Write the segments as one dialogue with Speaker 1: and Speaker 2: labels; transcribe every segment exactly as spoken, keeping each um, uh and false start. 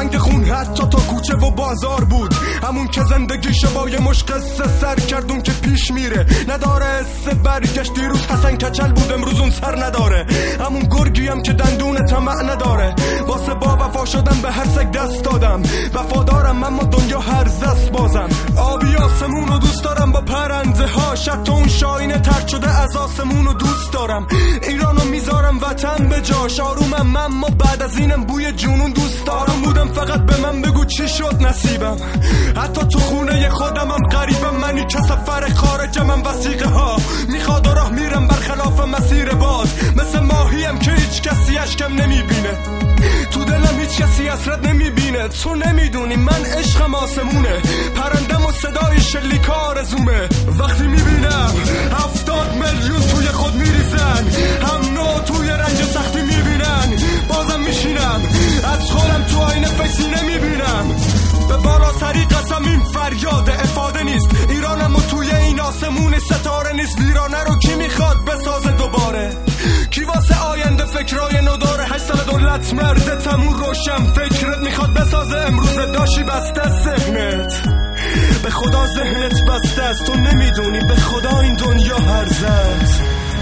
Speaker 1: رنگ خون حتی تا کوچه و بازار بود. همون که زندگیش با یه مش قصه سر کردون که پیش میره، نداره حس برگشت. دیروز حسن کچل بود امروز اون سر نداره. همون گرگی هم که دندون طمع نداره. واسه با وفا شدم به هر سگ دست دادم. وفادارم اما دنیا هر زست بازم. آبی آسمونو دوست دارم با پرنده ها، شب اون شاینه ترد شده از آسمونو دوست دارم. ایرانو میذارم وطن به جاش، آرومم اما بعد از اینم بوی جنون دوست دارم. بودم فقط به من بگو چی شد نصیبم. حتی تو خونه خودمم غریبم، منی که سفر خارجم. من وثیقه ها میخواد و راه میرم برخلاف مسیر باز. مثل ماهیم که هیچ کسی اشکم نمیبینه، تو دلم هیچ کسی حسرت نمیبینه. تو نمیدونی من عشقم آسمونه، پرندم و صدای شلیک آرزومه. وقتی میبینم هفتاد میلیون توی خود میریزن، هم نوع توی رنج سختی میبینن، بازم میشینم از خودم تو آینه فکسی نمیبینم. به بالا سری قسم این فریاد افاده نیست. ایرانم و توی این آسمون ستاره نیست. ویرانه رو کی میخواد بسازه دوباره؟ کی واسه آینده فکرای نو داره؟ هشت سال دولت مرده تمون روشن فکرت میخواد بسازه امروز داشی بسته ذهنت. به خدا ذهنت بسته است، تو نمیدونی به خدا این دنیا هرزه است.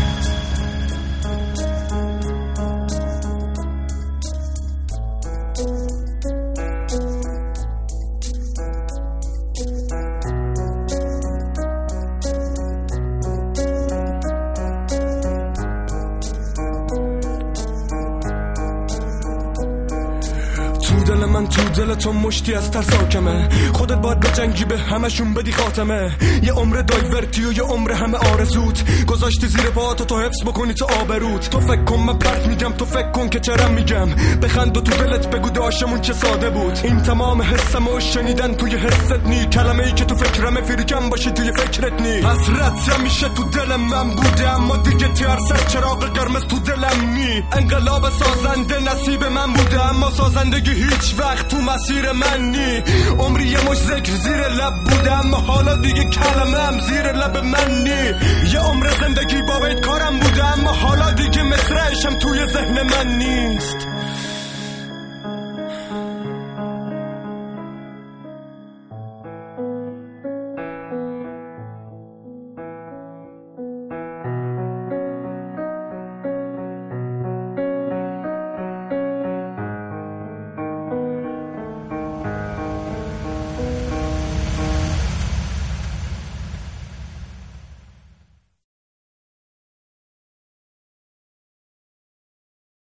Speaker 1: تو دل من تو دل تو مشتی از ترس حاکمه. خودت باید به جنگی به همشون بدی خاتمه. یه عمر دایورتی و یه عمر همه آرزوت گذاشتی زیر پاهاتو تو حفظ بکنی تو آبروت. تو فکر کن من پرت میگم، تو فکر کن که چرا میگم. بخند و تو دلت بگو داشمون چه ساده بود. این تمام حسمو شنیدن توی حست نی، کلمه ای که تو فکرمه فیرکم باشی توی فکرت نی. حسرت همیشه تو دل من بوده اما دیگه ترس چراغ قرمز تو دلم نی. انقلاب سازنده نصیب من بوده اما سازندگی هیچ وقت تو مسیر من نی. عمری یه مش ذکر زیر لب بوده اما حالا دیگه کلمه هم زیر لب من نی. یه عمر زندگی با بیت کارم بوده اما حالا دیگه مصرعشم توی ذهن من نیست.